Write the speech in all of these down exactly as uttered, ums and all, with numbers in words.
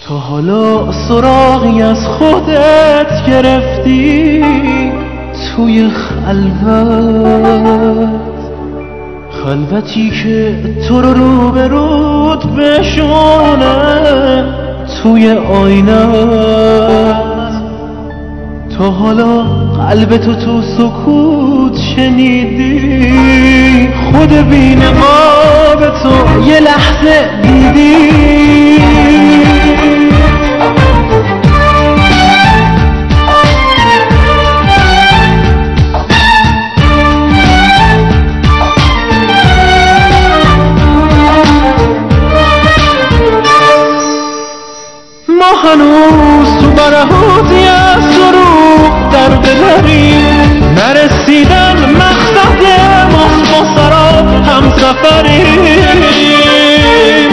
تا حالا سراغی از خودت گرفتی توی خلوت، خلوتی که تو رو رو به رود بشونه توی آینت. تا حالا قلب تو تو سکوت شنیدی، خود بی نقاب تو یه لحظه دیدی. ما هنوز تو برهوتی از دروغ در ببریم، نرسیدن مقصد ماست، با سراب هم سفریم.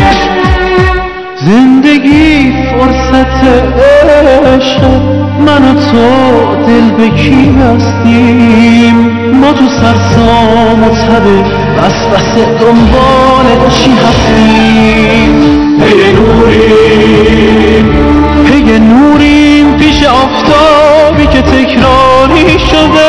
زندگی فرصت عشق، من و تو دل به کی بستیم. ما تو سرسام و تب بس بس دنبال چی هستیم. پی نوریم پی نوریم پیش آفتابی که تکراری شده.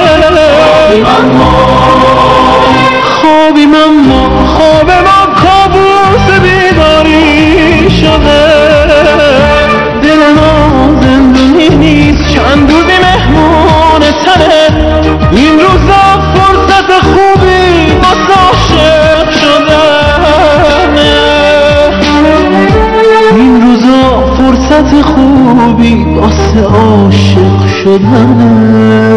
خوابیم اما خواب ما کابوس بیداری شده. دل ما زندونی نیست، چند روزی مهمون تنه. این روزا فرصت خوبی واسه عاشق شدن، این روزا فرصت خوبی واسه عاشق شدن.